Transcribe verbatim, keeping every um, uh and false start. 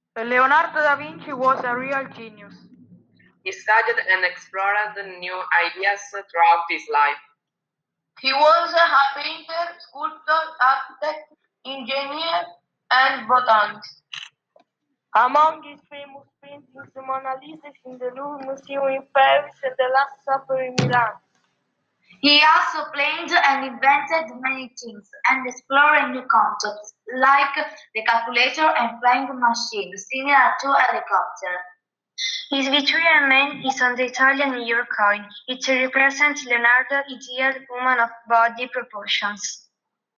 Leonardo da Vinci was a real genius. He studied and explored new ideas throughout his life. He was a painter, sculptor, architect, engineer, and botanist. Among his famous paintings, the Mona Lisa is in the Louvre Museum in Paris and the Last Supper in Milan. He also planned and invented many things and explored new concepts like the calculator and flying machine, similar to a helicopter. His Vitruvian Man is on the Italian New York coin. It represents Leonardo's ideal woman of body proportions.